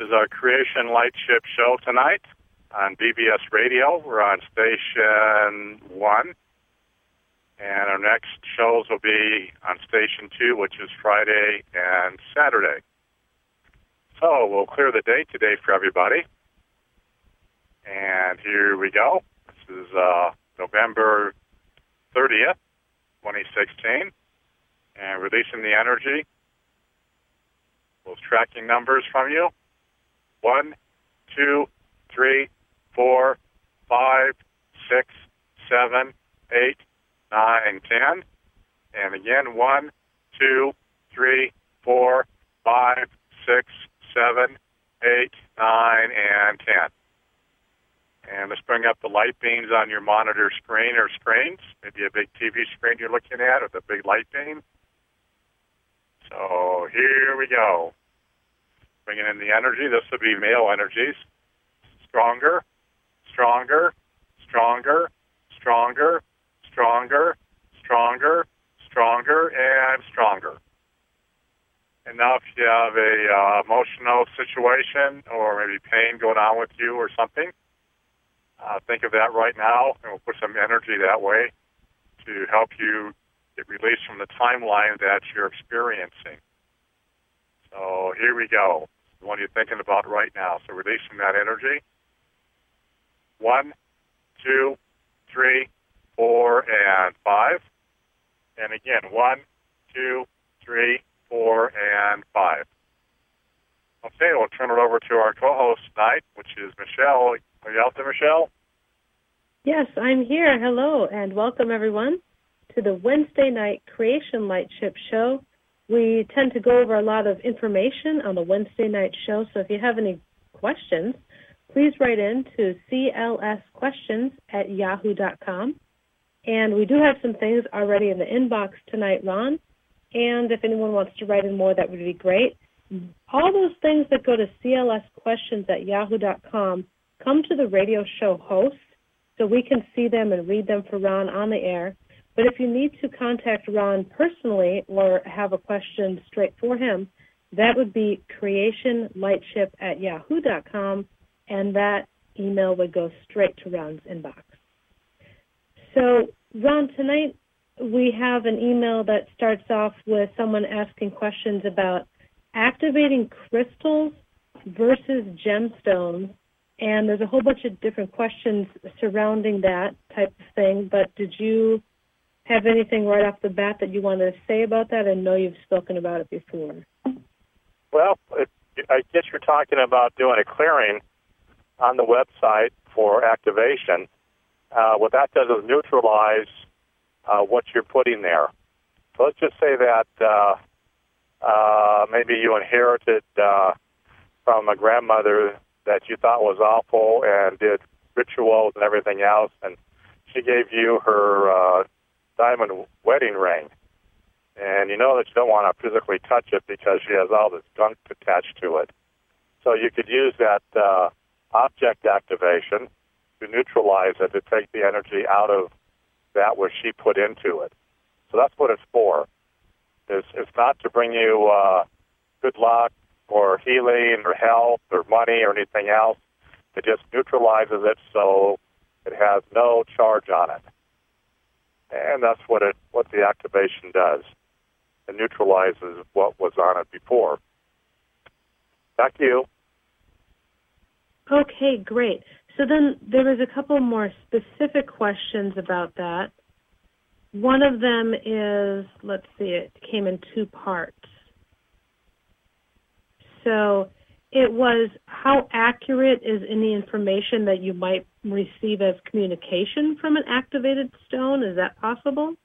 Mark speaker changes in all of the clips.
Speaker 1: is our Creation Lightship show tonight on BBS Radio. We're on Station 1. And our next shows will be on Station 2, which is Friday and Saturday. So we'll clear the date today for everybody. And here we go. This is November 30th, 2016. And releasing the energy. Those tracking numbers from you. 1, 2, 3, 4, 5, 6, 7, 8, 9, 10. And again, 1, 2, 3, 4, 5, 6, 7, 8, 9, and 10. And let's bring up the light beams on your monitor screen or screens. Maybe a big TV screen you're looking at with a big light beam. So here we go. Bringing in the energy. This will be male energies. Stronger, stronger, stronger, stronger, stronger, stronger, stronger, and stronger. And now if you have a emotional situation or maybe pain going on with you or something, think of that right now, and we'll put some energy that way to help you get released from the timeline that you're experiencing. So here we go. The one you're thinking about right now. So releasing that energy. 1, 2, 3, 4, and 5. And again, 1, 2, 3, 4, and 5. Okay, we'll turn it over to our co-host tonight, which is Michelle. Are you out there, Michelle?
Speaker 2: Yes, I'm here. Hello, and welcome, everyone, to the Wednesday night Creation Lightship show. We tend to go over a lot of information on the Wednesday night show, so if you have any questions, please write in to clsquestions@yahoo.com. And we do have some things already in the inbox tonight, Ron, and if anyone wants to write in more, that would be great. All those things that go to clsquestions@yahoo.com come to the radio show host, so we can see them and read them for Ron on the air. But if you need to contact Ron personally or have a question straight for him, that would be creationlightship@yahoo.com, and that email would go straight to Ron's inbox. So, Ron, tonight we have an email that starts off with someone asking questions about activating crystals versus gemstones, and there's a whole bunch of different questions surrounding that type of thing, but did you have anything right off the bat that you want to say about that? I know you've spoken about it before.
Speaker 3: Well, I guess you're talking about doing a clearing on the website for activation. What that does is neutralize what you're putting there. So let's just say that maybe you inherited from a grandmother that you thought was awful and did rituals and everything else, and she gave you her diamond wedding ring. And you know that you don't want to physically touch it because she has all this gunk attached to it. So you could use that object activation to neutralize it, to take the energy out of that which she put into it. So that's what it's for. It's not to bring you good luck or healing or health or money or anything else. It just neutralizes it so it has no charge on it. And that's what the activation does. It neutralizes what was on it before. Back to you.
Speaker 2: Okay, great. So then there was a couple more specific questions about that. One of them is, let's see, it came in 2 parts. So it was, how accurate is any information that you might receive as communication from an activated stone? Is that possible?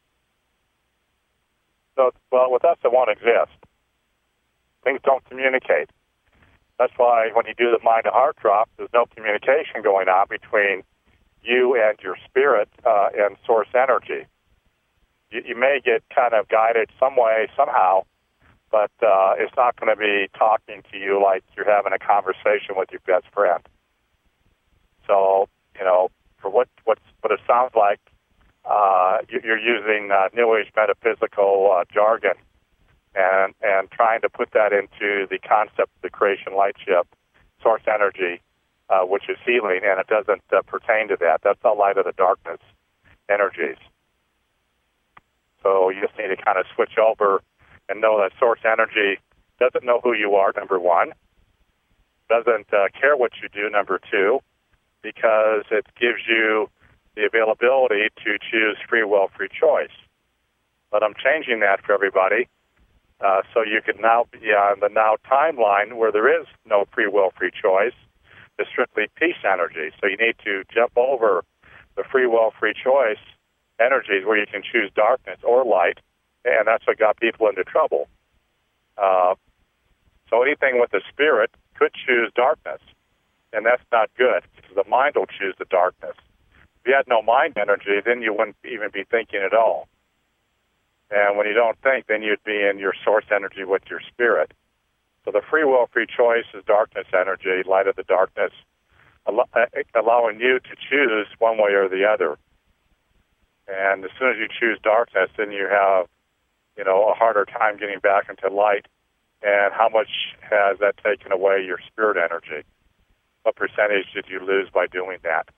Speaker 3: So, well, with us, it won't exist. Things don't communicate. That's why when you do the mind-to-heart drop, there's no communication going on between you and your spirit and source energy. You may get kind of guided some way, somehow, but it's not going to be talking to you like you're having a conversation with your best friend. So, you know, for what it sounds like, you're using New Age metaphysical jargon and trying to put that into the concept of the Creation Lightship source energy, which is healing, and it doesn't pertain to that. That's all light of the darkness energies. So you just need to kind of switch over and know that source energy doesn't know who you are, number one, doesn't care what you do, number two, because it gives you the availability to choose free will, free choice. But I'm changing that for everybody, so you can now be on the now timeline where there is no free will, free choice. It's strictly peace energy. So you need to jump over the free will, free choice energies where you can choose darkness or light, and that's what got people into trouble. So anything with the spirit could choose darkness, and that's not good, because the mind will choose the darkness. If you had no mind energy, then you wouldn't even be thinking at all. And when you don't think, then you'd be in your source energy with your spirit. So the free will, free choice is darkness energy, light of the darkness, allowing you to choose one way or the other. And as soon as you choose darkness, then you have, a harder time getting back into light. And how much has that taken away your spirit energy? What percentage did you lose by doing that?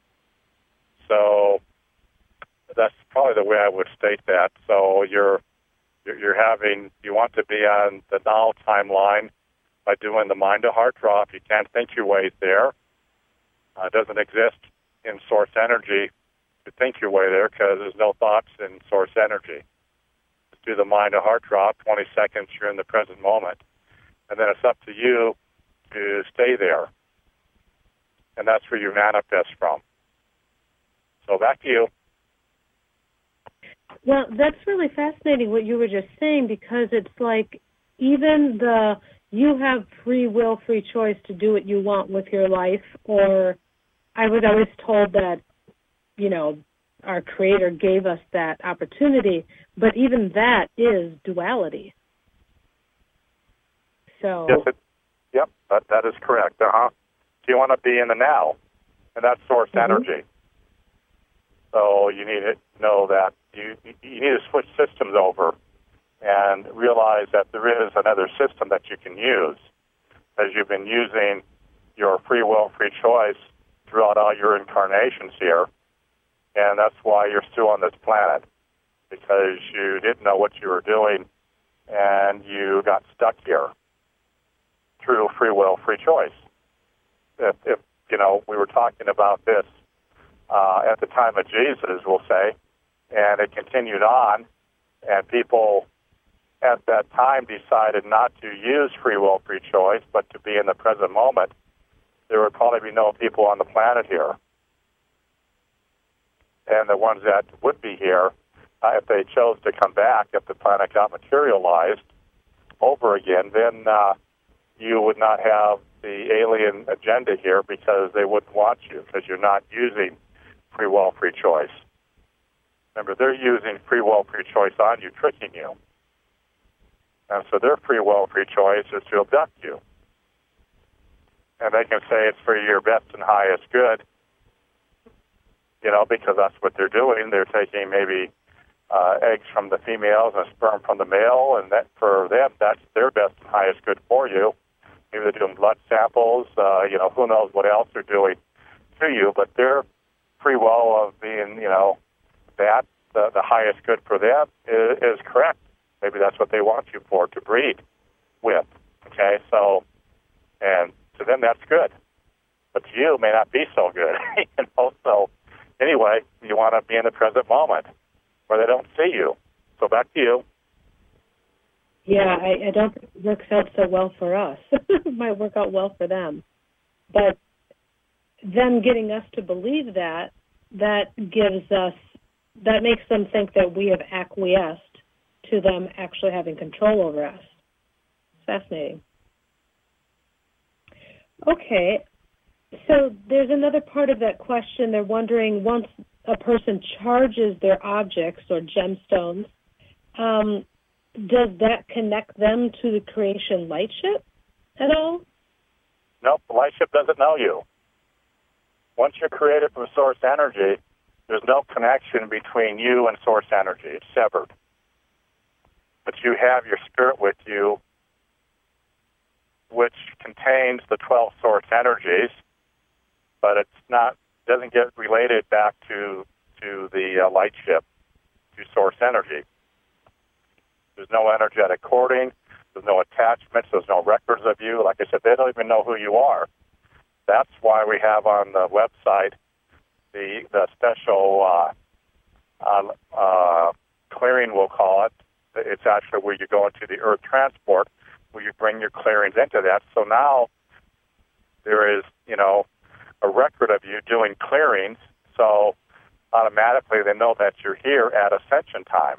Speaker 3: So that's probably the way I would state that. So you want to be on the now timeline by doing the mind to heart drop. You can't think your way there. It doesn't exist in source energy to think your way there, because there's no thoughts in source energy. Just do the mind to heart drop, 20 seconds, you're in the present moment. And then it's up to you to stay there. And that's where you manifest from. So back to you.
Speaker 2: Well, that's really fascinating what you were just saying, because it's like even you have free will, free choice to do what you want with your life, or I was always told that, our Creator gave us that opportunity, but even that is duality. So.
Speaker 3: Yes, that is correct. So you want to be in the now, and that's source energy. So you need to know that you need to switch systems over and realize that there is another system that you can use, as you've been using your free will, free choice throughout all your incarnations here. And that's why you're still on this planet, because you didn't know what you were doing and you got stuck here through free will, free choice. If we were talking about this at the time of Jesus, we'll say, and it continued on, and people at that time decided not to use free will, free choice, but to be in the present moment, there would probably be no people on the planet here. And the ones that would be here, if they chose to come back, if the planet got materialized over again, then you would not have the alien agenda here, because they wouldn't want you, because you're not using free will, free choice. Remember, they're using free will, free choice on you, tricking you. And so their free will, free choice is to abduct you. And they can say it's for your best and highest good, because that's what they're doing. They're taking maybe eggs from the females and sperm from the male, and that for them, that's their best and highest good for you. Maybe they're doing blood samples, who knows what else they're doing to you, but their free will of being, that the highest good for them is correct. Maybe that's what they want you for, to breed with. Okay, so, and to them that's good, but to you it may not be so good. So anyway, you want to be in the present moment where they don't see you. So back to you.
Speaker 2: Yeah, I don't think it works out so well for us. It might work out well for them. But them getting us to believe that makes them think that we have acquiesced to them actually having control over us. Fascinating. Okay, so there's another part of that question. They're wondering, once a person charges their objects or gemstones, does that connect them to the creation lightship at all?
Speaker 3: No, the lightship doesn't know you. Once you're created from source energy, there's no connection between you and source energy. It's severed. But you have your spirit with you, which contains the 12 source energies, but doesn't get related back to the light ship, to source energy. There's no energetic cording. There's no attachments. There's no records of you. Like I said, they don't even know who you are. That's why we have on the website the special clearing, we'll call it. It's actually where you go into the Earth transport, where you bring your clearings into that. So now there is, a record of you doing clearings. So automatically they know that you're here at ascension time.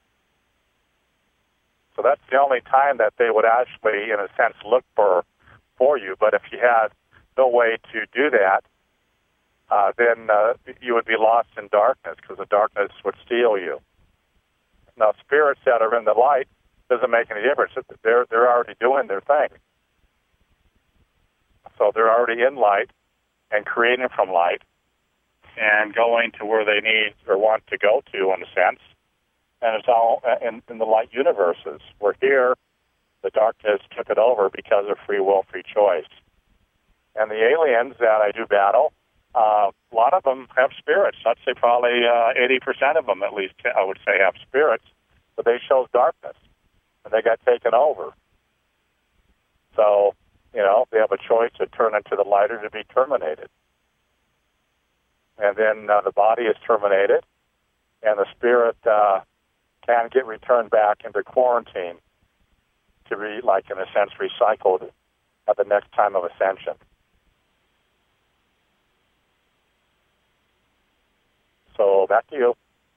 Speaker 3: So that's the only time that they would actually, in a sense, look for you. But if you had no way to do that, then you would be lost in darkness, because the darkness would steal you. Now, spirits that are in the light doesn't make any difference. They're already doing their thing. So they're already in light and creating from light and going to where they need or want to go to, in a sense. And it's all in the light universes. We're here, the darkness took it over because of free will, free choice. And the aliens that I do battle, a lot of them have spirits. I'd say probably 80% of them, at least, I would say, have spirits, but they chose darkness, and they got taken over. So, they have a choice to turn into the light or to be terminated. And then the body is terminated, and the spirit can get returned back into quarantine to be, like, in a sense, recycled at the next time of ascension. So back to you.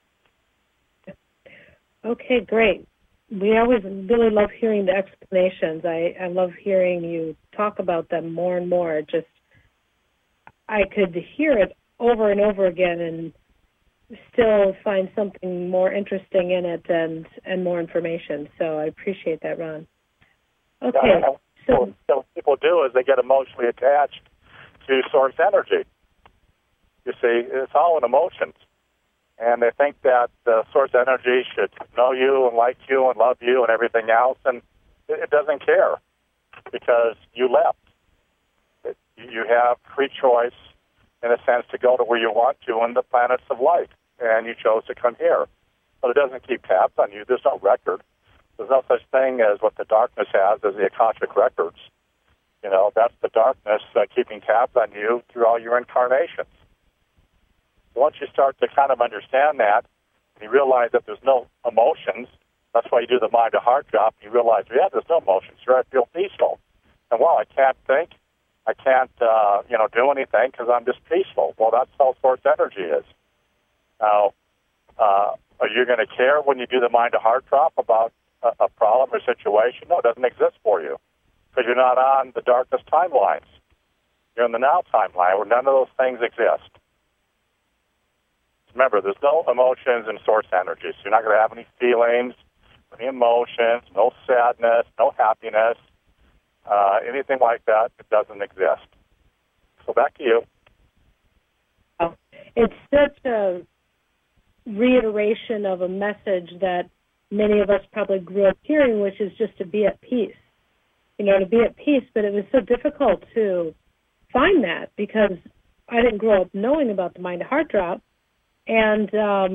Speaker 2: Okay, great. We always really love hearing the explanations. I love hearing you talk about them more and more. Just, I could hear it over and over again and still find something more interesting in it and more information. So I appreciate that, Ron. Okay.
Speaker 3: So what people do is they get emotionally attached to source energy. You see, it's all in emotions. And they think that the source energy should know you and like you and love you and everything else, and it doesn't care because you left. You have free choice, in a sense, to go to where you want to in the planets of light, and you chose to come here. But it doesn't keep tabs on you. There's no record. There's no such thing as what the darkness has as the Akashic records. That's the darkness keeping tabs on you through all your incarnations. Once you start to kind of understand that, and you realize that there's no emotions, that's why you do the mind-to-heart drop, you realize, there's no emotions. I feel peaceful. And, I can't think. I can't, do anything because I'm just peaceful. Well, that's how source energy is. Now, are you going to care when you do the mind-to-heart drop about a problem or situation? No, it doesn't exist for you because you're not on the darkness timelines. You're in the now timeline where none of those things exist. Remember, there's no emotions in source energy, so you're not going to have any feelings, any emotions, no sadness, no happiness, anything like that. It doesn't exist. So back to you.
Speaker 2: It's such a reiteration of a message that many of us probably grew up hearing, which is just to be at peace. To be at peace, but it was so difficult to find that because I didn't grow up knowing about the mind-to-heart drop. And,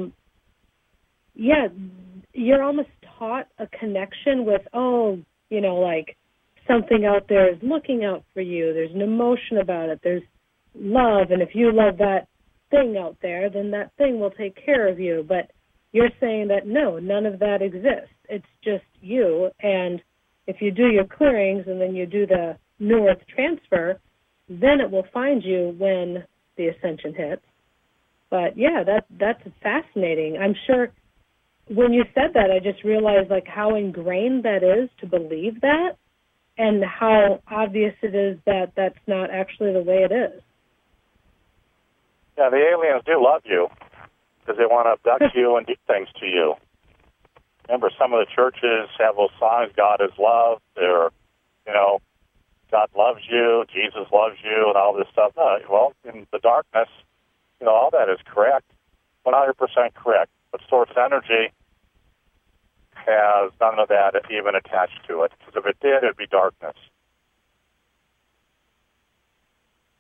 Speaker 2: you're almost taught a connection with, like something out there is looking out for you. There's an emotion about it. There's love. And if you love that thing out there, then that thing will take care of you. But you're saying that, no, none of that exists. It's just you. And if you do your clearings and then you do the New Earth transfer, then it will find you when the ascension hits. But, that's fascinating. I'm sure when you said that, I just realized, how ingrained that is to believe that and how obvious it is that that's not actually the way it is.
Speaker 3: Yeah, the aliens do love you because they want to abduct you and do things to you. Remember, some of the churches have those songs, God is love, they're, God loves you, Jesus loves you, and all this stuff. No, well, in the darkness, all that is correct, 100% correct. But source energy has none of that even attached to it. Because if it did, it'd be darkness.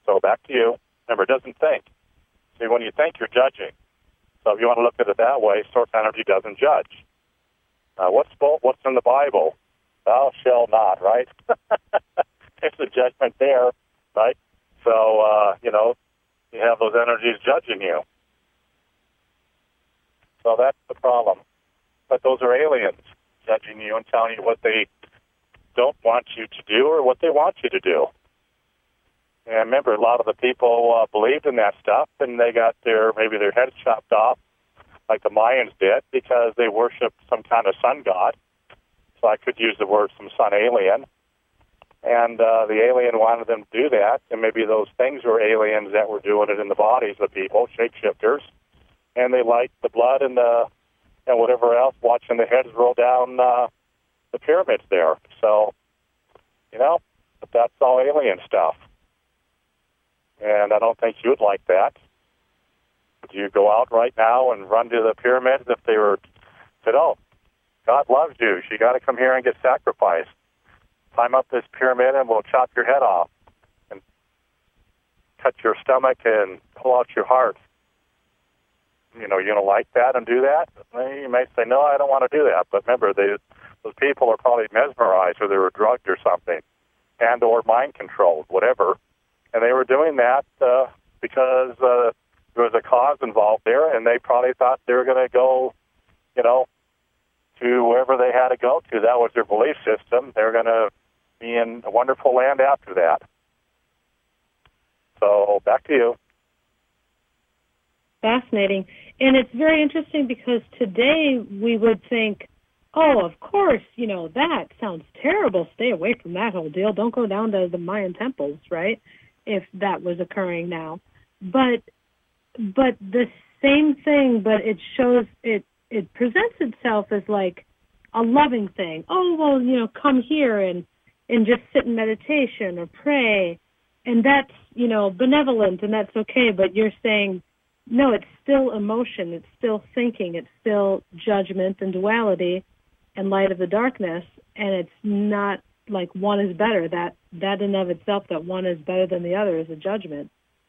Speaker 3: So back to you. Remember, it doesn't think. See, when you think, you're judging. So if you want to look at it that way, source energy doesn't judge. What's in the Bible? Thou shalt not, right? There's a judgment there, right? So, you have those energies judging you. So that's the problem. But those are aliens judging you and telling you what they don't want you to do or what they want you to do. And remember, a lot of the people believed in that stuff, and they got maybe their heads chopped off, like the Mayans did, because they worshipped some kind of sun god. So I could use the word some sun alien. And the alien wanted them to do that, and maybe those things were aliens that were doing it in the bodies of people, shapeshifters, and they liked the blood and whatever else, watching the heads roll down the pyramids there. So, but that's all alien stuff. And I don't think you would like that. Do you go out right now and run to the pyramids if they said, oh, God loves you. You got to come here and get sacrificed. Climb up this pyramid and we'll chop your head off and cut your stomach and pull out your heart. You going to like that and do that? You may say, no, I don't want to do that. But remember, those people are probably mesmerized or they were drugged or something and or mind controlled, whatever. And they were doing that because there was a cause involved there, and they probably thought they were going to go, to wherever they had to go to. That was their belief system. They were going to be in a wonderful land after that. So back to you.
Speaker 2: Fascinating. And it's very interesting because today we would think, oh, of course, that sounds terrible. Stay away from that whole deal. Don't go down to the Mayan temples, right? If that was occurring now. But the same thing, but it shows it presents itself as like a loving thing. Oh, well, come here and just sit in meditation or pray. And that's, benevolent and that's okay. But you're saying, no, it's still emotion. It's still thinking. It's still judgment and duality and light of the darkness. And it's not like one is better. That in of itself, that one is better than the other is a judgment.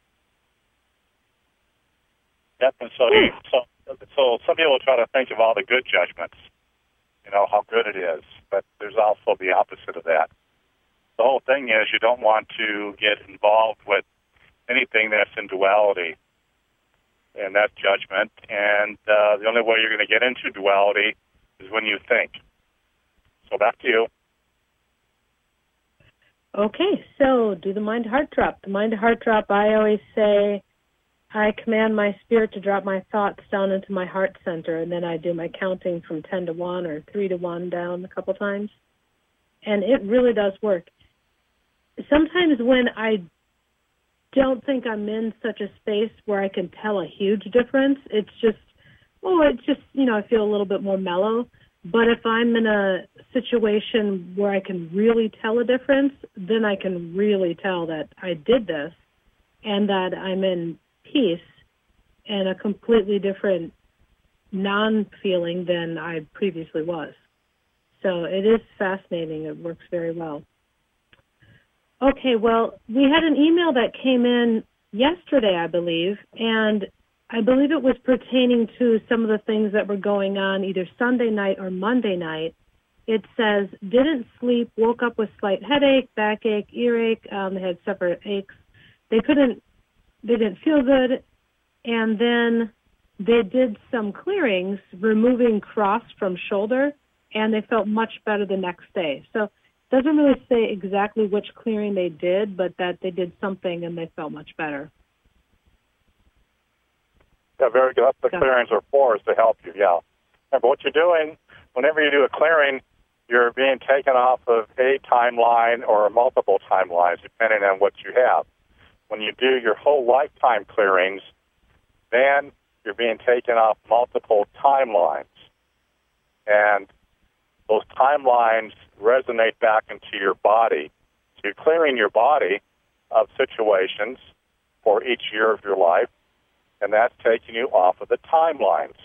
Speaker 3: Yep, and so some people try to think of all the good judgments, how good it is, but there's also the opposite of that. The whole thing is you don't want to get involved with anything that's in duality, and that's judgment, and the only way you're going to get into duality is when you think. So back to you.
Speaker 2: Okay, so do the mind-heart drop. The mind-heart drop, I always say, I command my spirit to drop my thoughts down into my heart center, and then I do my counting from 10 to 1 or 3 to 1 down a couple times. And it really does work. Sometimes when I don't think I'm in such a space where I can tell a huge difference, it's just, I feel a little bit more mellow. But if I'm in a situation where I can really tell a difference, then I can really tell that I did this and that I'm in peace and a completely different non-feeling than I previously was. So it is fascinating. It works very well. Okay, well, we had an email that came in yesterday, I believe, and I believe it was pertaining to some of the things that were going on either Sunday night or Monday night. It says, didn't sleep, woke up with slight headache, backache, earache. They had separate aches. They didn't feel good. And then they did some clearings, removing cross from shoulder, and they felt much better the next day. So it doesn't really say exactly which clearing they did, but that they did something and they felt much better.
Speaker 3: Yeah, very good. That's what clearings are for, is to help you, yeah. Remember, what you're doing, whenever you do a clearing, you're being taken off of a timeline or multiple timelines, depending on what you have. When you do your whole lifetime clearings, then you're being taken off multiple timelines. And those timelines resonate back into your body. So you're clearing your body of situations for each year of your life, and that's taking you off of the timelines.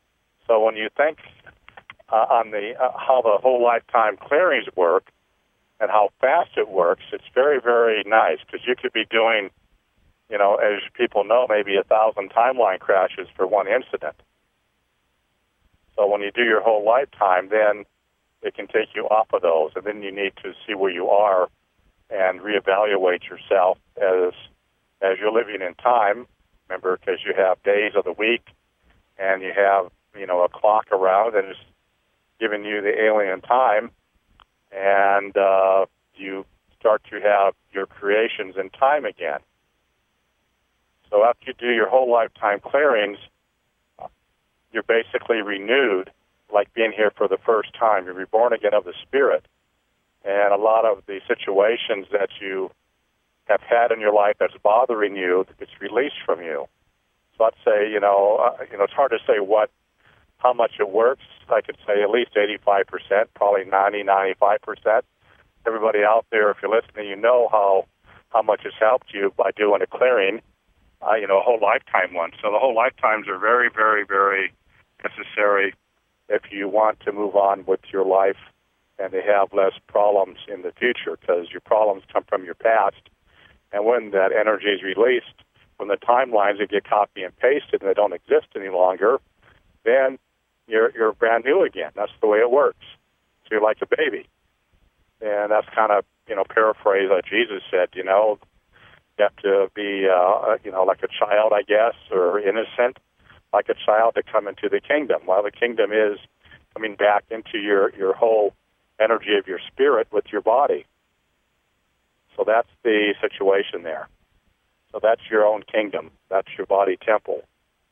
Speaker 3: So when you think on the how the whole lifetime clearings work, and how fast it works, it's very, very nice, because you could be doing, as people know, maybe 1,000 timeline crashes for one incident. So when you do your whole lifetime, then it can take you off of those, and then you need to see where you are and reevaluate yourself as you're living in time. Remember, because you have days of the week, and you have a clock around, and it's giving you the alien time, and you start to have your creations in time again. So after you do your whole lifetime clearings, you're basically renewed, like being here for the first time. You're reborn again of the Spirit. And a lot of the situations that you have had in your life that's bothering you, it's released from you. So I'd say, it's hard to say how much it works. I could say at least 85%, probably 95%. Everybody out there, if you're listening, you know how much it's helped you by doing a clearing, a whole lifetime one. So the whole lifetimes are very, very, very necessary if you want to move on with your life and to have less problems in the future, because your problems come from your past. And when that energy is released from the timelines, that get copy and pasted and they don't exist any longer, then you're brand new again. That's the way it works. So you're like a baby. And that's kind of, paraphrase what Jesus said, you have to be, like a child, I guess, or innocent, like a child to come into the kingdom. Well, the kingdom is coming back into your whole energy of your spirit with your body. So that's the situation there. So that's your own kingdom. That's your body temple.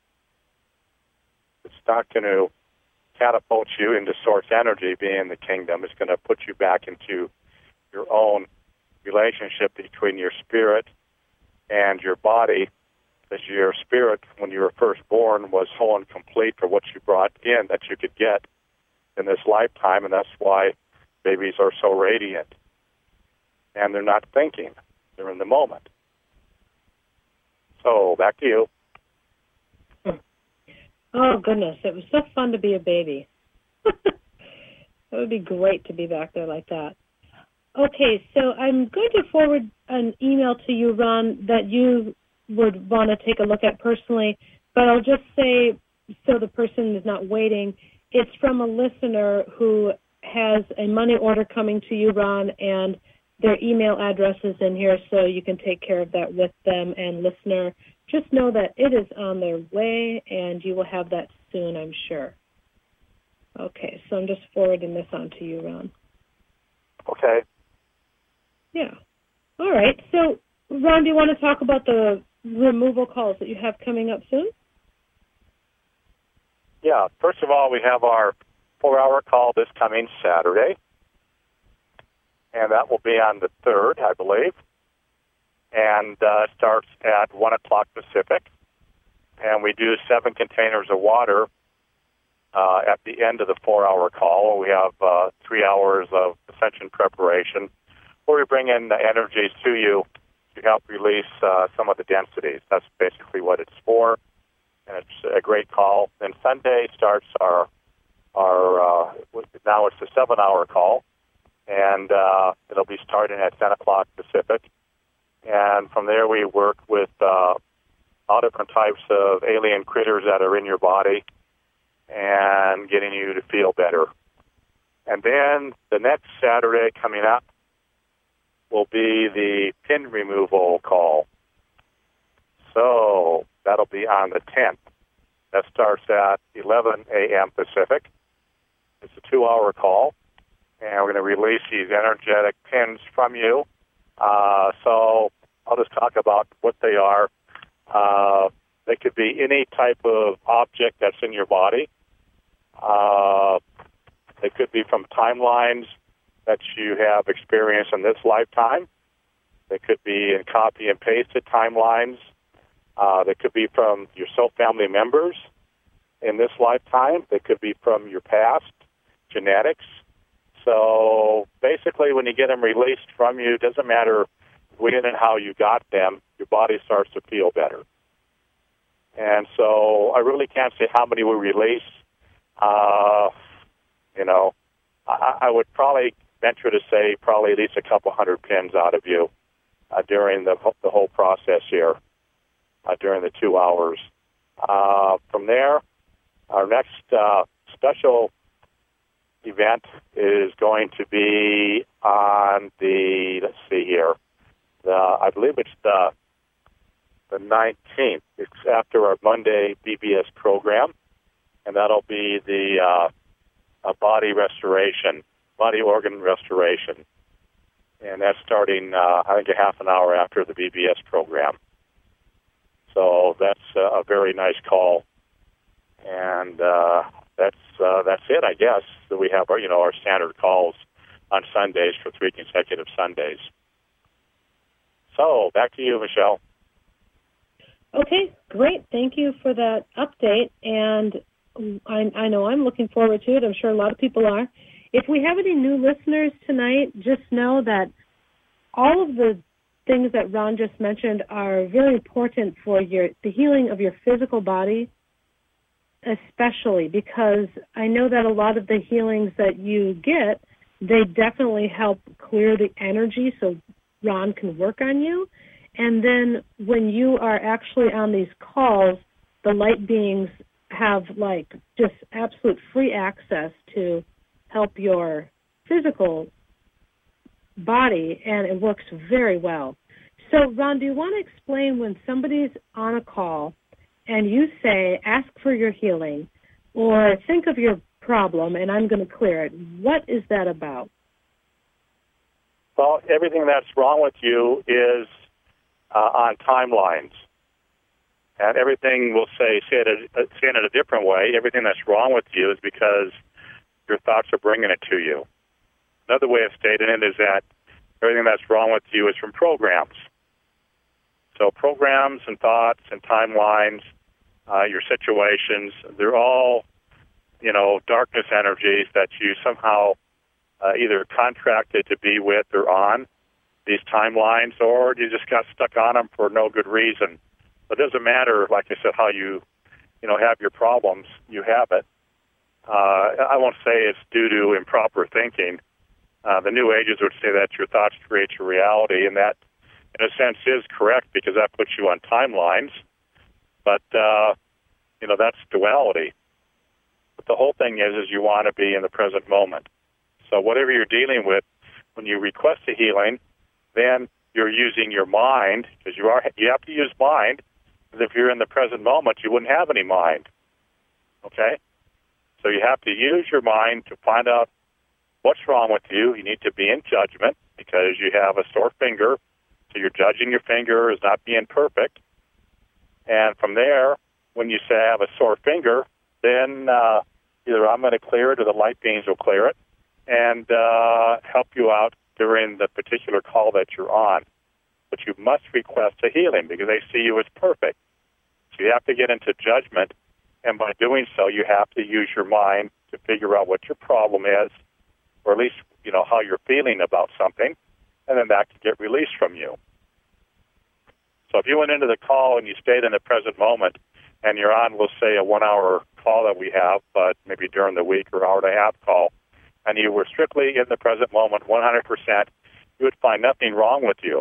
Speaker 3: It's not going to catapult you into source energy being the kingdom. It's going to put you back into your own relationship between your spirit and your body, as your spirit, when you were first born, was whole and complete for what you brought in that you could get in this lifetime, and that's why babies are so radiant. And they're not thinking. They're in the moment. So, back to you.
Speaker 2: Oh, goodness. It was so fun to be a baby. It would be great to be back there like that. Okay, so I'm going to forward an email to you, Ron, that you would want to take a look at personally, but I'll just say, so the person is not waiting, it's from a listener who has a money order coming to you, Ron, and their email address is in here, so you can take care of that with them. And listener, just know that it is on their way, and you will have that soon, I'm sure. Okay, so I'm just forwarding this on to you, Ron.
Speaker 3: Okay.
Speaker 2: Yeah. All right. So, Ron, do you want to talk about the removal calls that you have coming up soon?
Speaker 3: Yeah. First of all, we have our 4-hour call this coming Saturday, and that will be on the 3rd, I believe, and starts at 1 o'clock Pacific, and we do 7 containers of water at the end of the 4-hour call. We have 3 hours of ascension preparation, where we bring in the energies to you to help release some of the densities. That's basically what it's for, and it's a great call. Then Sunday starts our now it's the 7-hour call, and it'll be starting at 10 o'clock Pacific. And from there we work with all different types of alien critters that are in your body and getting you to feel better. And then the next Saturday coming up will be the pin removal call. So that'll be on the 10th. That starts at 11 a.m. Pacific. It's a 2-hour call, and we're going to release these energetic pins from you. So I'll just talk about what they are. They could be any type of object that's in your body. They could be from timelines that you have experienced in this lifetime. They could be in copy and pasted timelines. They could be from your soul family members in this lifetime. They could be from your past, genetics. So basically when you get them released from you, it doesn't matter when and how you got them, your body starts to feel better. And so I really can't say how many we release. I would probably venture to say probably at least a couple hundred pins out of you during the whole process here, during the 2 hours. From there, our next special event is going to be on the, let's see here, I believe it's the 19th. It's after our Monday BBS program, and that'll be the body restoration, body organ restoration. And that's starting, I think, a half an hour after the BBS program. So that's a very nice call. And that's it, I guess, that we have our standard calls on Sundays for 3 consecutive Sundays. So back to you, Michelle.
Speaker 2: Okay, great. Thank you for that update. And I know I'm looking forward to it. I'm sure a lot of people are. If we have any new listeners tonight, just know that all of the things that Ron just mentioned are very important for the healing of your physical body, especially because I know that a lot of the healings that you get, they definitely help clear the energy so Ron can work on you. And then when you are actually on these calls, the light beings have just absolute free access to help your physical body, and it works very well. So, Ron, do you want to explain when somebody's on a call and you say, ask for your healing, or think of your problem and I'm going to clear it? What is that about?
Speaker 3: Well, everything that's wrong with you is on timelines. And everything we'll say it in a different way. Everything that's wrong with you is because your thoughts are bringing it to you. Another way of stating it is that everything that's wrong with you is from programs. So programs and thoughts and timelines, your situations, they're all, darkness energies that you somehow either contracted to be with or on these timelines, or you just got stuck on them for no good reason. It doesn't matter, like I said, how you have your problems. You have it. I won't say it's due to improper thinking. The New Ages would say that your thoughts create your reality, and that, in a sense, is correct because that puts you on timelines. But, that's duality. But the whole thing is you want to be in the present moment. So whatever you're dealing with, when you request a healing, then you're using your mind, because you have to use mind, because if you're in the present moment, you wouldn't have any mind. Okay? So you have to use your mind to find out what's wrong with you. You need to be in judgment because you have a sore finger, so you're judging your finger as not being perfect. And from there, when you say I have a sore finger, then either I'm going to clear it or the light beings will clear it and help you out during the particular call that you're on. But you must request a healing because they see you as perfect. So you have to get into judgment, and by doing so, you have to use your mind to figure out what your problem is, or at least, how you're feeling about something, and then that can get released from you. So if you went into the call and you stayed in the present moment, and you're on, let's say, a 1-hour call that we have, but maybe during the week or hour and a half call, and you were strictly in the present moment, 100%, you would find nothing wrong with you.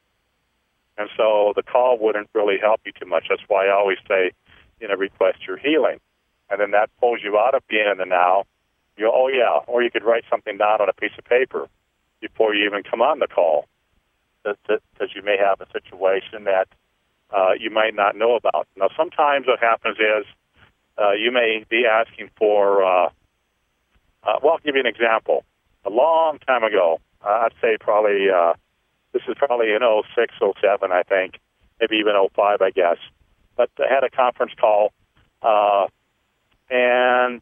Speaker 3: And so the call wouldn't really help you too much. That's why I always say, request your healing. And then that pulls you out of being in the now. Or you could write something down on a piece of paper before you even come on the call, because you may have a situation that you might not know about. Now, sometimes what happens is you may be asking for, I'll give you an example. A long time ago, I'd say probably, this is probably in 06, 07, I think, maybe even 05, I guess. But I had a conference call, and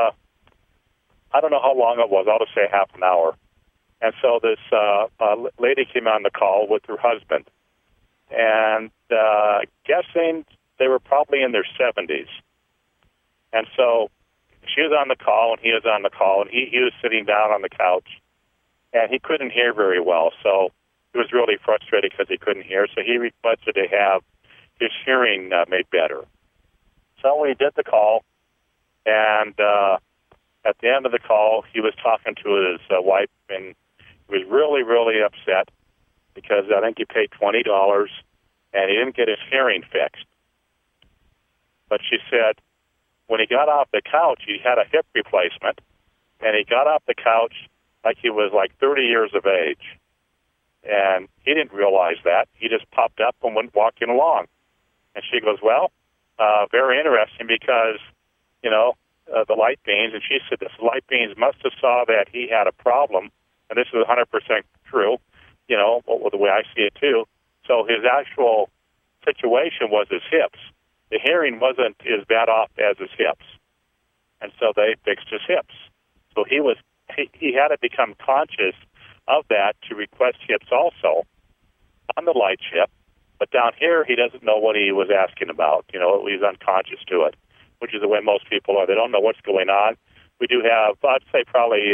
Speaker 3: I don't know how long it was. I'll just say half an hour. And so this lady came on the call with her husband, and guessing they were probably in their 70s. And so she was on the call, and he was on the call, and he was sitting down on the couch, and he couldn't hear very well. So he was really frustrated because he couldn't hear, so he requested to have his hearing made better. So we did the call, and at the end of the call, he was talking to his wife, and he was really, really upset because I think he paid $20, and he didn't get his hearing fixed. But she said when he got off the couch, he had a hip replacement, and he got off the couch like he was like 30 years of age. And he didn't realize that. He just popped up and went walking along. And she goes, well, very interesting because, the light beings, and she said this light beings must have saw that he had a problem, and this is 100% true, the way I see it too. So his actual situation was his hips. The hearing wasn't as bad off as his hips. And so they fixed his hips. So he had to become conscious of that to request hips also on the light ship. But down here, he doesn't know what he was asking about. He's unconscious to it, which is the way most people are. They don't know what's going on. We do have, I'd say probably,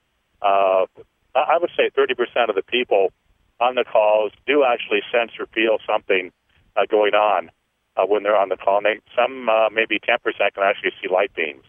Speaker 3: I would say 30% of the people on the calls do actually sense or feel something going on when they're on the call. And some, maybe 10% can actually see light beams.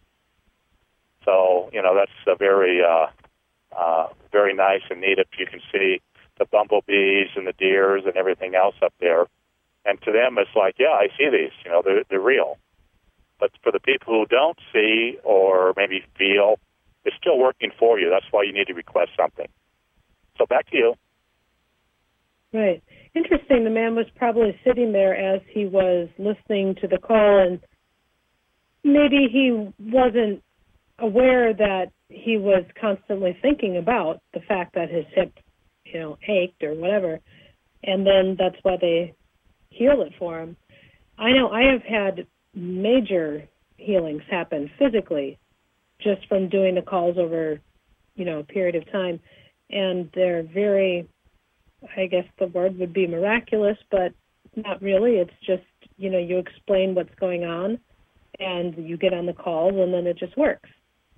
Speaker 3: So, that's a very, very nice and neat if you can see the bumblebees and the deers and everything else up there. And to them, it's like, yeah, I see these. They're real. But for the people who don't see or maybe feel, it's still working for you. That's why you need to request something. So back to you.
Speaker 2: Right. Interesting. The man was probably sitting there as he was listening to the call, and maybe he wasn't aware that he was constantly thinking about the fact that his hip, ached or whatever, and then that's why they heal it for him. I know I have had major healings happen physically just from doing the calls over, a period of time, and they're very, I guess the word would be miraculous, but not really. It's just, you explain what's going on, and you get on the calls, and then it just works.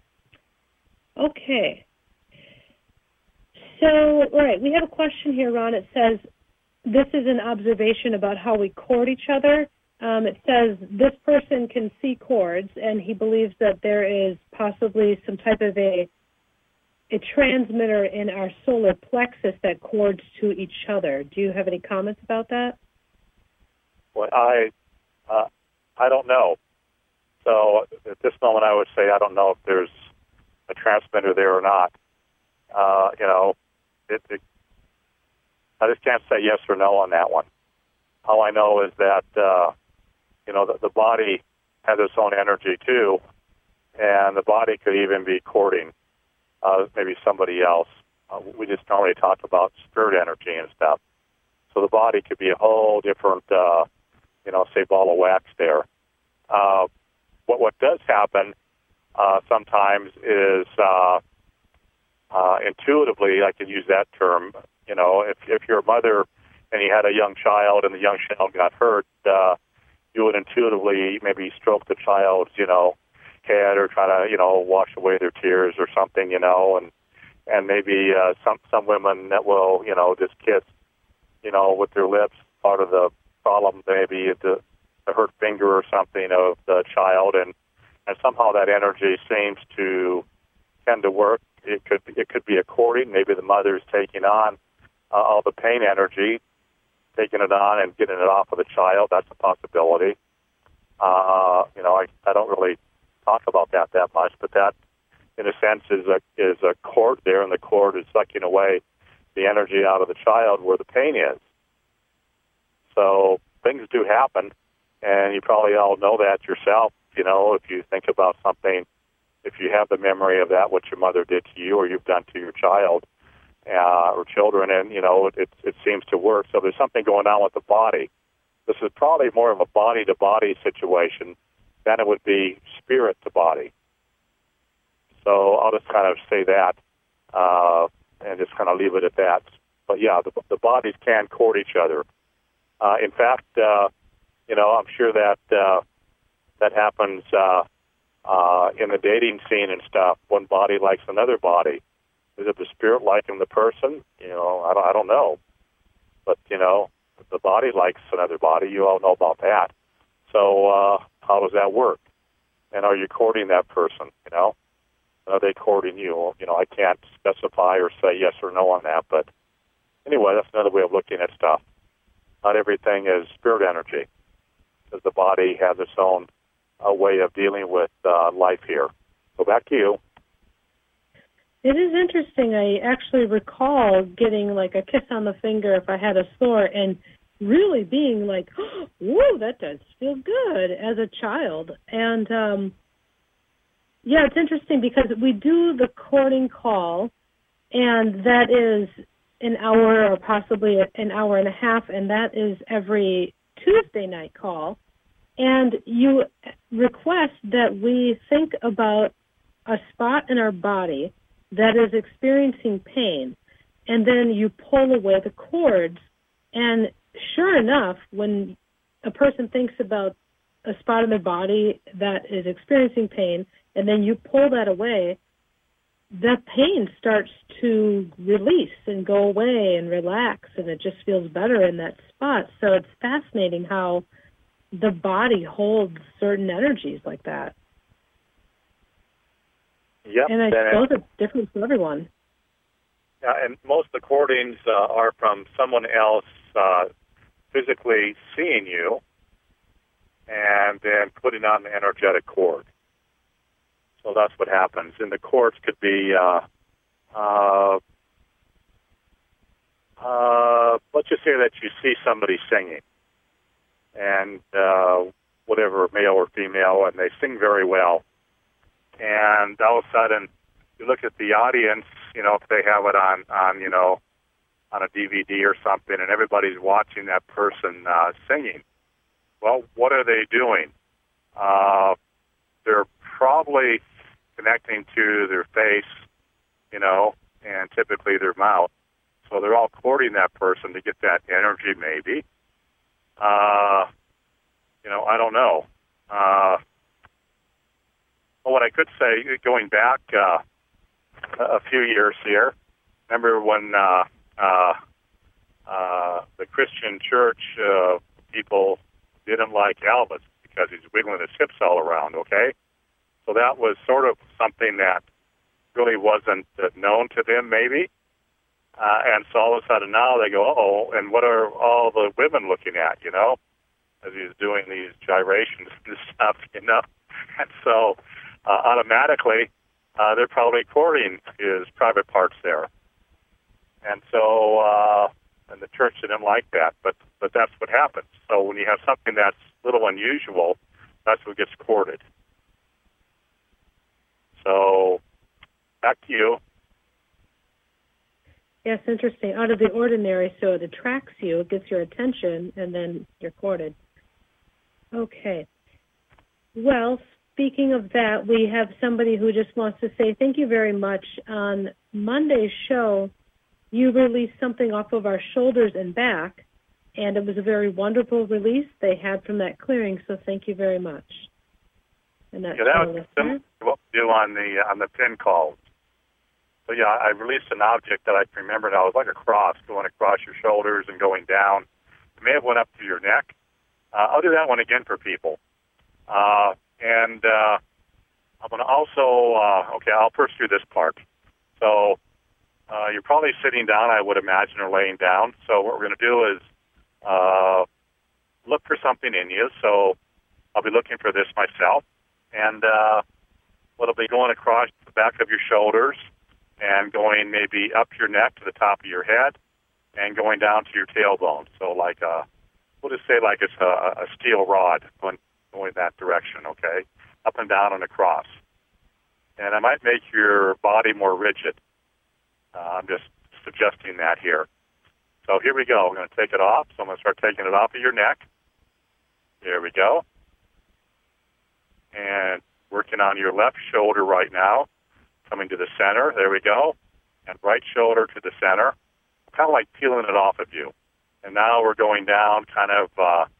Speaker 2: Okay. So, all right, we have a question here, Ron. It says, this is an observation about how we court each other. It says, this person can see cords, and he believes that there is possibly some type of a transmitter in our solar plexus that cords to each other. Do you have any comments about that?
Speaker 3: Well, I don't know. So at this moment, I would say I don't know if there's a transmitter there or not. I just can't say yes or no on that one. All I know is that, the body has its own energy too, and the body could even be courting maybe somebody else. We just normally talk about spirit energy and stuff. So the body could be a whole different, say ball of wax there. What does happen sometimes is intuitively, I can use that term, if you're a mother and you had a young child and the young child got hurt, you would intuitively maybe stroke the child's, head or try to, wash away their tears or something, and maybe some women that will, just kiss, with their lips, part of the problem maybe the hurt finger or something of the child, and somehow that energy seems to tend to work. It could be a courting. Maybe the mother's taking on all the pain energy, taking it on and getting it off of the child. That's a possibility. I don't really talk about that much, but that, in a sense, is a cord there, and the cord is sucking away the energy out of the child where the pain is. So things do happen, and you probably all know that yourself. If you think about something, if you have the memory of that, what your mother did to you or you've done to your child or children, and, it seems to work. So there's something going on with the body. This is probably more of a body-to-body situation than it would be spirit-to-body. So I'll just kind of say that and just kind of leave it at that. But, yeah, the bodies can court each other. In fact, I'm sure that that happens in the dating scene and stuff. One body likes another body. Is it the spirit liking the person? I don't know. But, the body likes another body. You all know about that. So how does that work? And are you courting that person, Are they courting you? You know, I can't specify or say yes or no on that, but anyway, that's another way of looking at stuff. Not everything is spirit energy, because the body has its own way of dealing with life here. So back to you.
Speaker 2: It is interesting. I actually recall getting like a kiss on the finger if I had a sore and really being like, whoa, that does feel good as a child. And, yeah, it's interesting because we do the courting call, and that is an hour or possibly an hour and a half, and that is every Tuesday night call. And you request that we think about a spot in our body that is experiencing pain, and then you pull away the cords. And sure enough, when a person thinks about a spot in their body that is experiencing pain, and then you pull that away, the pain starts to release and go away and relax, and it just feels better in that spot. So it's fascinating how the body holds certain energies like that.
Speaker 3: Yep.
Speaker 2: And I suppose it's different for everyone.
Speaker 3: Yeah, and most of the courtings are from someone else physically seeing you and then putting on the energetic cord. So that's what happens. And the cords could be, let's just say that you see somebody singing, and whatever, male or female, and they sing very well. And all of a sudden, you look at the audience, you know, if they have it on you know, on a DVD or something, and everybody's watching that person singing. Well, what are they doing? They're probably connecting to their face, you know, and typically their mouth. So they're all courting that person to get that energy, maybe. You know, I don't know. Well, what I could say, going back a few years here, remember when the Christian church people didn't like Elvis because he's wiggling his hips all around, okay? So that was sort of something that really wasn't known to them, maybe. And so all of a sudden now they go, uh-oh, and what are all the women looking at, you know, as he's doing these gyrations and stuff, you know? And so automatically they're probably courting his private parts there. And so and the church didn't like that, but that's what happens. So when you have something that's a little unusual, that's what gets courted. So back to you.
Speaker 2: Yes, interesting. Out of the ordinary, so it attracts you, it gets your attention, and then you're courted. Okay. Well, speaking of that, we have somebody who just wants to say thank you very much. On Monday's show, you released something off of our shoulders and back, and it was a very wonderful release they had from that clearing, so thank you very much. And that's
Speaker 3: that was similar to what we do on the pin calls. So, yeah, I released an object that I can remember now. It was like a cross going across your shoulders and going down. It may have went up to your neck. I'll do that one again for people. And I'm going to also, I'll first do this part. So you're probably sitting down, I would imagine, or laying down. So what we're going to do is look for something in you. So I'll be looking for this myself. And it'll be going across the back of your shoulders and going maybe up your neck to the top of your head and going down to your tailbone. So like we'll just say like it's a steel rod going that direction, okay? Up and down and across. And I might make your body more rigid. I'm just suggesting that here. So here we go. I'm going to take it off. So I'm going to start taking it off of your neck. There we go. And working on your left shoulder right now. Coming to the center. There we go. And right shoulder to the center. Kind of like peeling it off of you. And now we're going down kind of,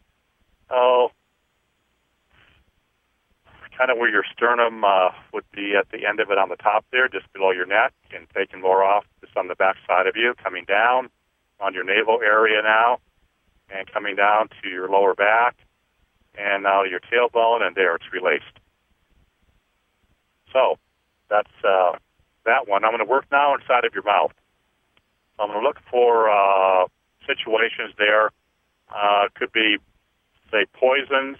Speaker 3: kind of where your sternum would be at the end of it on the top there, just below your neck, and taking more off just on the back side of you, coming down on your navel area now, and coming down to your lower back, and now your tailbone, and there it's released. So
Speaker 1: that's that one. I'm going to work now inside of your mouth. So I'm going to look for situations there. Could be, say, poisons.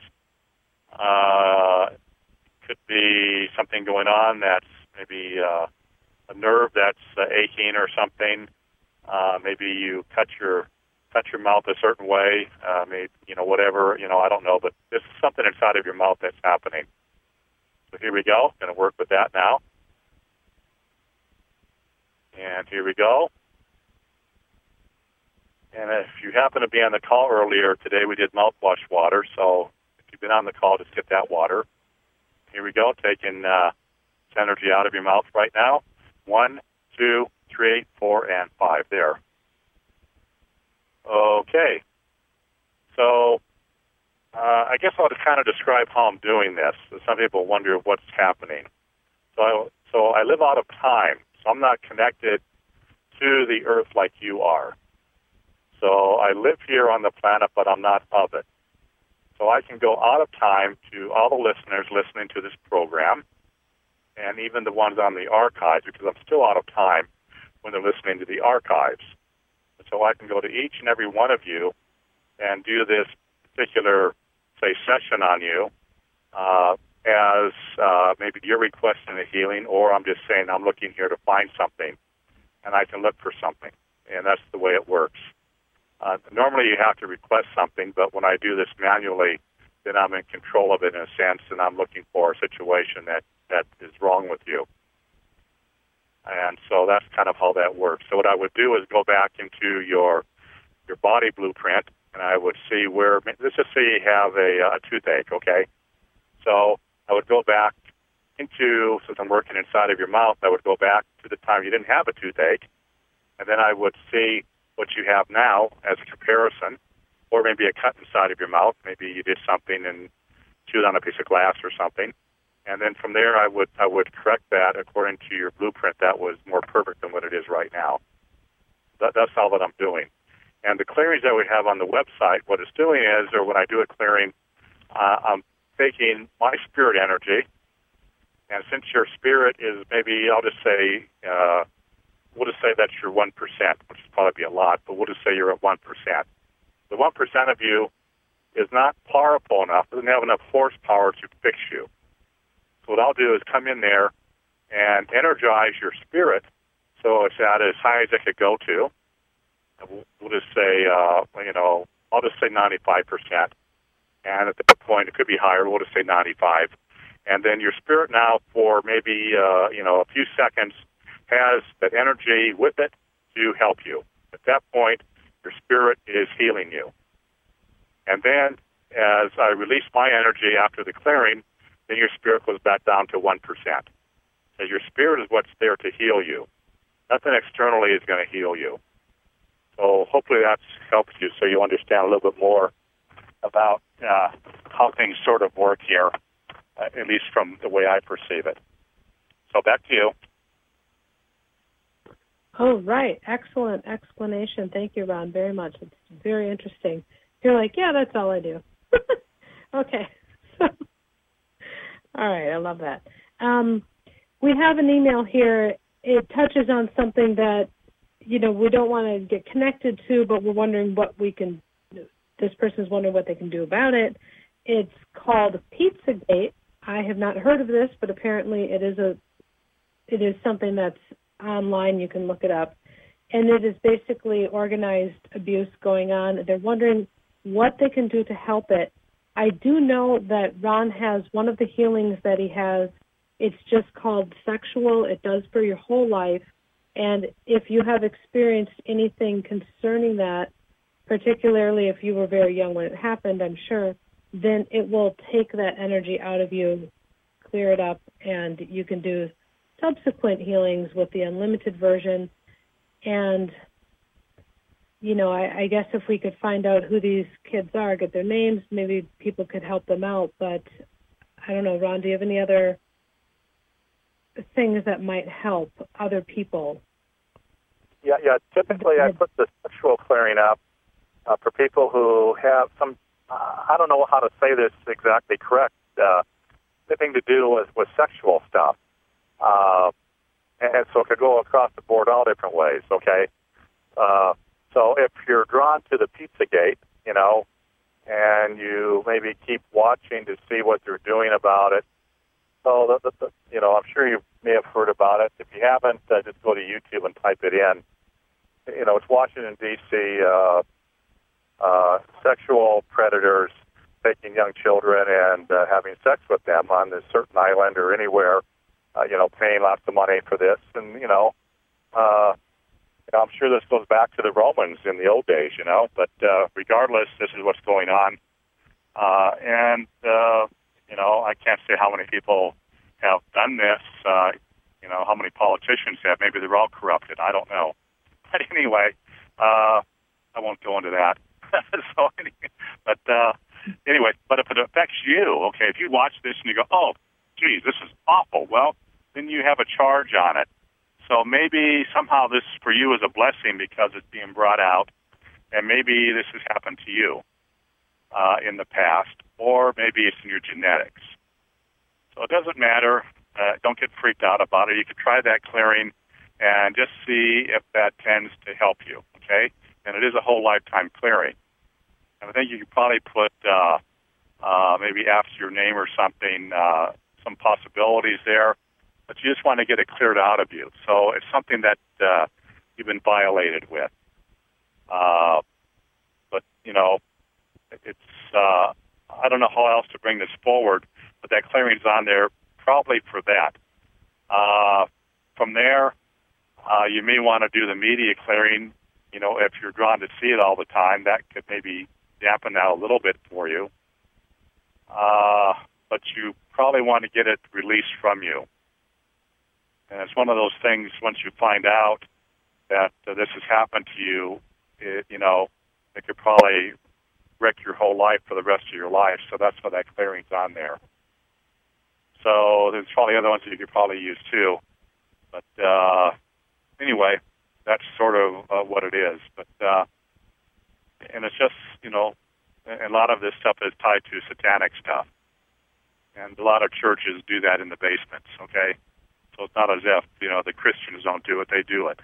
Speaker 1: Could be something going on that's maybe a nerve that's aching or something. Maybe you cut your mouth a certain way. Maybe, whatever. I don't know, but this is something inside of your mouth that's happening. So here we go. Going to work with that now. And here we go. And if you happen to be on the call earlier today, we did mouthwash water. So if you've been on the call, just get that water. Here we go. Taking energy out of your mouth right now. 1, 2, 3, 4, and 5. There. Okay. So I guess I'll kind of describe how I'm doing this. Some people wonder what's happening. So I live out of time. So I'm not connected to the earth like you are. So I live here on the planet, but I'm not of it. So I can go out of time to all the listeners listening to this program, and even the ones on the archives, because I'm still out of time when they're listening to the archives. So I can go to each and every one of you and do this particular, say, session on you as maybe you're requesting a healing, or I'm just saying I'm looking here to find something, and I can look for something, and that's the way it works. Normally you have to request something, but when I do this manually, then I'm in control of it in a sense, and I'm looking for a situation that is wrong with you. And so that's kind of how that works. So what I would do is go back into your body blueprint, and I would see where, let's just say you have a toothache, okay? So I would go back into, since I'm working inside of your mouth, I would go back to the time you didn't have a toothache, and then I would see what you have now as a comparison, or maybe a cut inside of your mouth. Maybe you did something and chewed on a piece of glass or something. And then from there, I would correct that according to your blueprint that was more perfect than what it is right now. That's all that I'm doing. And the clearings that we have on the website, what it's doing is, or when I do a clearing, I'm taking my spirit energy, and since your spirit is maybe, I'll just say, we'll just say that's your 1%, which is probably a lot, but we'll just say you're at 1%. The 1% of you is not powerful enough, doesn't have enough horsepower to fix you. So what I'll do is come in there and energize your spirit so it's at as high as it could go to. We'll just say, I'll just say 95%. And at that point, it could be higher. We'll just say 95. And then your spirit now for maybe, a few seconds has that energy with it to help you. At that point, your spirit is healing you. And then as I release my energy after the clearing, then your spirit goes back down to 1%. So your spirit is what's there to heal you. Nothing externally is going to heal you. So hopefully that helps you so you understand a little bit more about how things sort of work here, at least from the way I perceive it. So back to you.
Speaker 2: Oh, right. Excellent explanation. Thank you, Ron, very much. It's very interesting. You're like, yeah, that's all I do. Okay. All right. I love that. We have an email here. It touches on something that, we don't want to get connected to, but we're wondering what we can do. This person's wondering what they can do about it. It's called Pizzagate. I have not heard of this, but apparently it is something that's online. You can look it up. And it is basically organized abuse going on. They're wondering what they can do to help it. I do know that Ron has one of the healings that he has. It's just called Sexual. It does for your whole life. And if you have experienced anything concerning that, particularly if you were very young when it happened, I'm sure, then it will take that energy out of you, clear it up, and you can do subsequent healings with the unlimited version. And, I guess if we could find out who these kids are, get their names, maybe people could help them out. But I don't know, Ron, do you have any other things that might help other people?
Speaker 3: Yeah. Typically, I put the sexual clearing up for people who have some, I don't know how to say this exactly correct, anything to do with sexual stuff. And so it could go across the board all different ways, okay? So if you're drawn to the Pizzagate, and you maybe keep watching to see what they're doing about it, so, I'm sure you may have heard about it. If you haven't, just go to YouTube and type it in. It's Washington, D.C., sexual predators taking young children and having sex with them on this certain island or anywhere, paying lots of money for this. And, I'm sure this goes back to the Romans in the old days, but regardless, this is what's going on. I can't say how many people have done this, how many politicians have. Maybe they're all corrupted. I don't know. But anyway, I won't go into that. Anyway, but if it affects you, okay, if you watch this and you go, oh, geez, this is awful, well, then you have a charge on it. So maybe somehow this for you is a blessing because it's being brought out, and maybe this has happened to you in the past, or maybe it's in your genetics. So it doesn't matter. Don't get freaked out about it. You could try that clearing and just see if that tends to help you, okay? And it is a whole lifetime clearing. And I think you could probably put maybe after your name or something, some possibilities there, but you just want to get it cleared out of you. So it's something that you've been violated with. But, it's, I don't know how else to bring this forward, but that clearing's on there probably for that. From there, you may want to do the media clearing. If you're drawn to see it all the time, that could maybe dampen that a little bit for you. But you probably want to get it released from you. And it's one of those things, once you find out that this has happened to you, it could probably wreck your whole life for the rest of your life. So that's why that clearing's on there. So there's probably other ones that you could probably use too. But anyway, that's sort of what it is. But and it's just, a lot of this stuff is tied to satanic stuff. And a lot of churches do that in the basements, okay? So it's not as if, the Christians don't do it. They do it.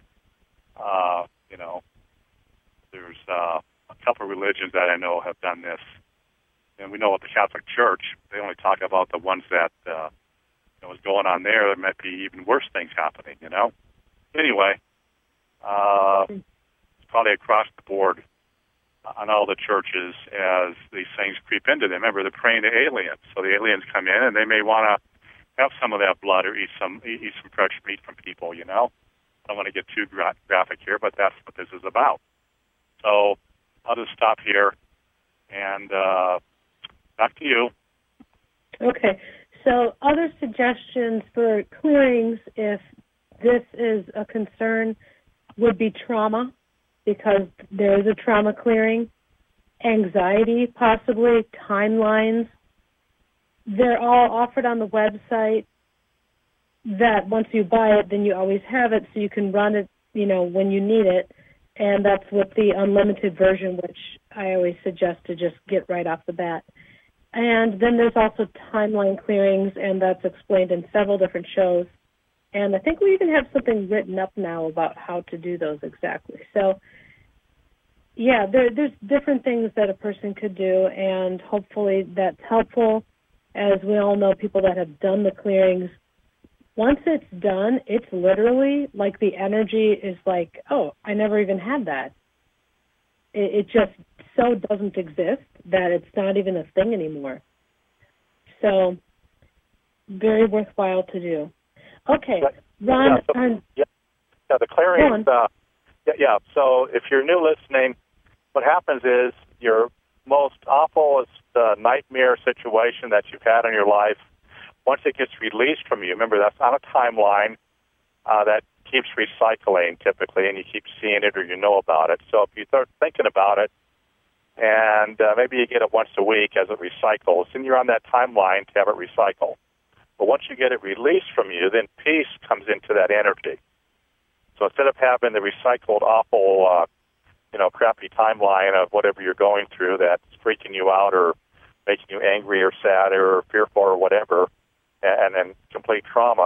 Speaker 3: There's a couple of religions that I know have done this. And we know with the Catholic Church, they only talk about the ones that was going on there. There might be even worse things happening, Anyway, it's probably across the board on all the churches as these things creep into them. Remember, they're praying to aliens. So the aliens come in, and they may want to have some of that blood or eat some fresh meat from people, I don't want to get too graphic here, but that's what this is about. So I'll just stop here, and back to you.
Speaker 2: Okay. So other suggestions for clearings, if this is a concern, would be trauma, because there is a trauma clearing, anxiety, possibly, timelines. They're all offered on the website that once you buy it, then you always have it, so you can run it, when you need it. And that's with the unlimited version, which I always suggest to just get right off the bat. And then there's also timeline clearings, and that's explained in several different shows. And I think we even have something written up now about how to do those exactly. So, yeah, there's different things that a person could do, and hopefully that's helpful. As we all know, people that have done the clearings, once it's done, it's literally like the energy is like, oh, I never even had that. It just so doesn't exist that it's not even a thing anymore. So, very worthwhile to do. Okay, Ron.
Speaker 3: The clearings. So if you're new listening, what happens is your most awfulest nightmare situation that you've had in your life, once it gets released from you, remember that's on a timeline that keeps recycling typically, and you keep seeing it or you know about it. So if you start thinking about it, and maybe you get it once a week as it recycles, and you're on that timeline to have it recycle. But once you get it released from you, then peace comes into that energy. So instead of having the recycled, awful, crappy timeline of whatever you're going through that's freaking you out or making you angry or sad or fearful or whatever, and then complete trauma,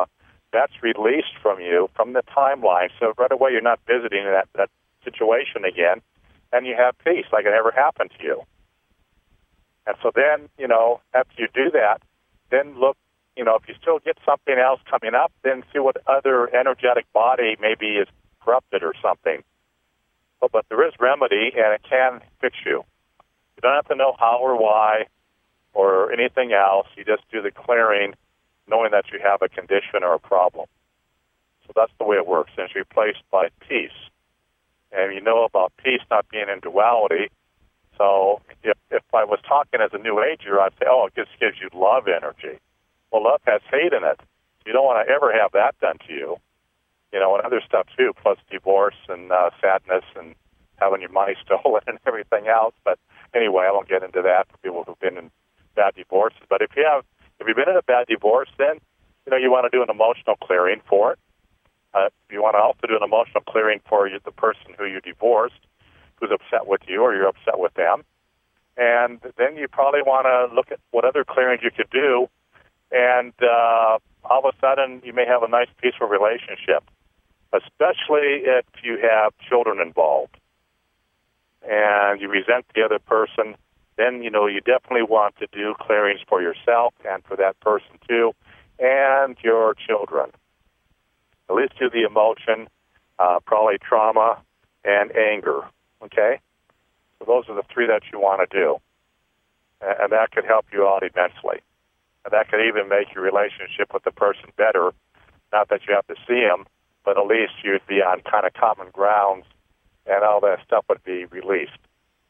Speaker 3: that's released from you, from the timeline. So right away you're not visiting that situation again, and you have peace like it never happened to you. And so then, after you do that, then look, if you still get something else coming up, then see what other energetic body maybe is corrupted or something. But there is remedy, and it can fix you. You don't have to know how or why or anything else. You just do the clearing, knowing that you have a condition or a problem. So that's the way it works. And it's replaced by peace. And you know about peace not being in duality. So if I was talking as a New Ager, I'd say, it just gives you love energy. Well, love has hate in it. You don't want to ever have that done to you. And other stuff too, plus divorce and sadness and having your money stolen and everything else. But anyway, I won't get into that for people who've been in bad divorces. But if you've been in a bad divorce, then you want to do an emotional clearing for it. You want to also do an emotional clearing for the person who you divorced, who's upset with you, or you're upset with them. And then you probably want to look at what other clearings you could do. And all of a sudden, you may have a nice, peaceful relationship, especially if you have children involved and you resent the other person. Then, you definitely want to do clearings for yourself and for that person too, and your children. At least do the emotion, probably trauma and anger, okay? So those are the three that you want to do. And that could help you out immensely. And that could even make your relationship with the person better. Not that you have to see them, but at least you'd be on kind of common grounds and all that stuff would be released.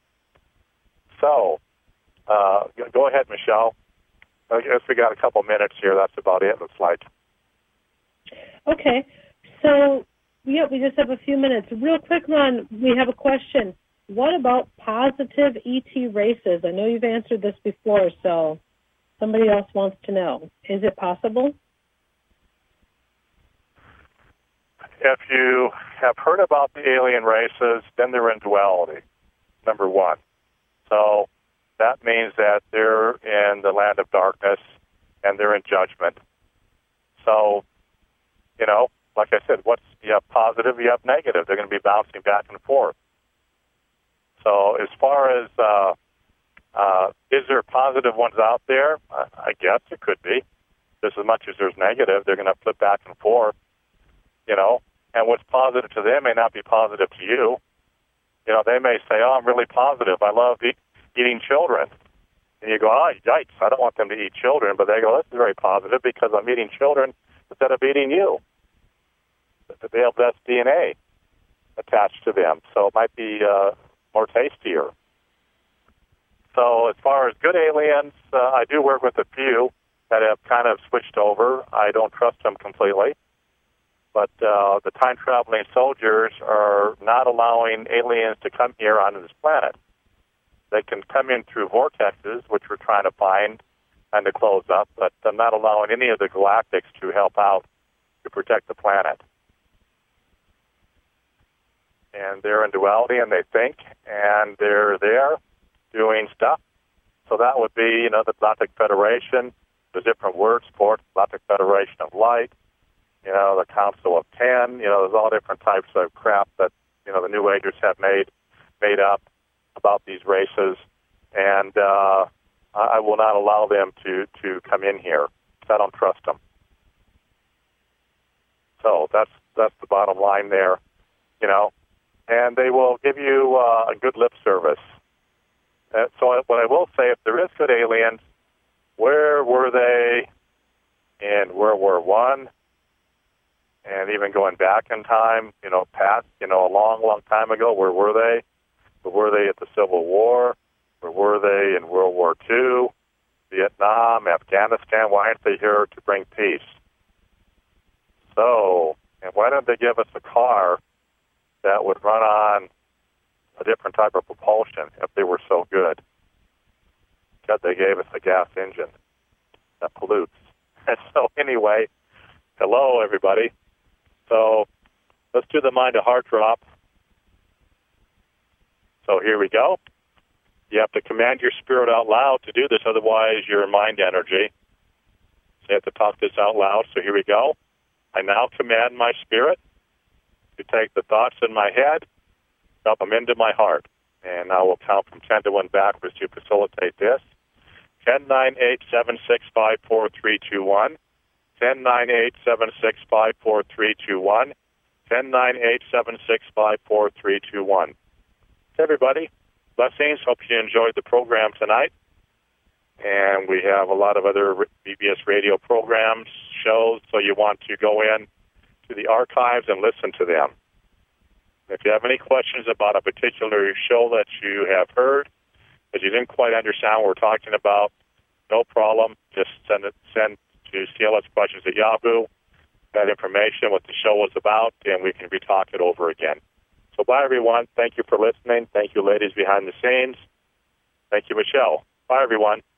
Speaker 3: So, go ahead, Michelle. I guess we got a couple minutes here. That's about it, looks like.
Speaker 2: Okay. So, we just have a few minutes. Real quick, Ron, we have a question. What about positive ET races? I know you've answered this before, so somebody else wants to know. Is it possible?
Speaker 3: If you have heard about the alien races, then they're in duality, number one. So that means that they're in the land of darkness and they're in judgment. So, like I said, you have positive, you have negative. They're going to be bouncing back and forth. So as far as is there positive ones out there? I guess it could be. Just as much as there's negative, they're going to flip back and forth, and what's positive to them may not be positive to you. They may say, I'm really positive. I love eating children. And you go, yikes, I don't want them to eat children. But they go, this is very positive because I'm eating children instead of eating you. They have less DNA attached to them, so it might be more tastier. So as far as good aliens, I do work with a few that have kind of switched over. I don't trust them completely. But the time-traveling soldiers are not allowing aliens to come here onto this planet. They can come in through vortexes, which we're trying to find and to close up, but they're not allowing any of the galactics to help out to protect the planet. And they're in duality, and they think, and they're there doing stuff. So that would be, the Galactic Federation. There's different words for it. Galactic Federation of Light. The Council of Ten. There's all different types of crap that the New Agers have made up about these races, and I will not allow them to come in here. I don't trust them. So that's the bottom line there, and they will give you a good lip service. So what I will say, if there is good aliens, where were they in World War I? And even going back in time, past, a long, long time ago, where were they? Where were they at the Civil War? Where were they in World War II, Vietnam, Afghanistan? Why aren't they here to bring peace? So, and why don't they give us a car that would run on a different type of propulsion if they were so good? Because they gave us a gas engine that pollutes. And so anyway, hello, everybody. So let's do the mind to heart drop. So here we go. You have to command your spirit out loud to do this, otherwise your mind energy. So you have to talk this out loud. So here we go. I now command my spirit to take the thoughts in my head, dump them into my heart. And I will count from 10 to 1 backwards to facilitate this. 10, 9, 8, 7, 6, 5, 4, 3, 2, 1. 10, 9, 8, 7, 6, 5, 4, 3, 2, 1. 10, 9, 8, 7, 6, 5, 4, 3, 2, 1. Everybody, blessings. Hope you enjoyed the program tonight. And we have a lot of other BBS radio programs, shows, so you want to go in to the archives and listen to them. If you have any questions about a particular show that you have heard, that you didn't quite understand what we're talking about, no problem. Just send to CLSquestions at Yahoo that information, what the show was about, and we can re-talk it over again. So bye, everyone. Thank you for listening. Thank you, ladies behind the scenes. Thank you, Michelle. Bye, everyone.